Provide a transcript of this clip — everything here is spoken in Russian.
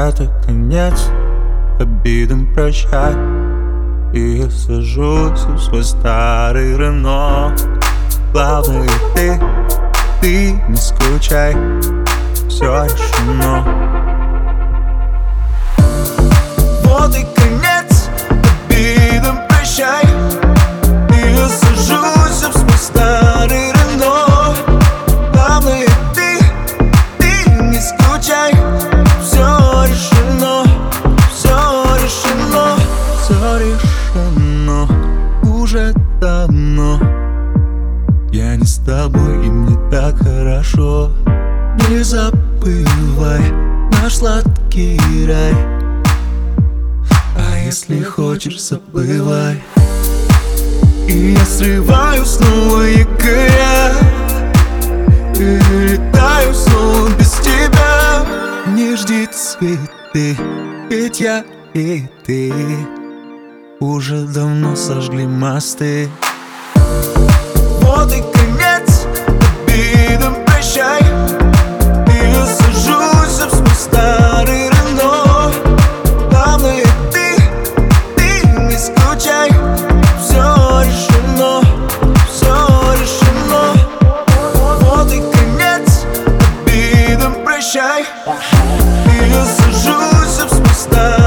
Вот и конец, обидам прощай. И я сажусь в свой старый Рено. Главное ты не скучай, все решено. Вот и конец, обидам прощай. И я сажусь в свой старый Рено. Главное ты не скучай, все решено, все решено, все решено уже давно. Я не с тобой, и мне так хорошо. Не забывай наш сладкий рай. А если хочешь, забывай. И я срываю снова якоря и летаю снова без тебя. Не жди цветы, ведь я и ты уже давно сожгли мосты. Вот и конец, обидам прощай. И я сажусь в свой старый Рено. Главное ты не скучай, все решено, все решено. Вот и конец, обидам прощай. И я сажусь в свой старый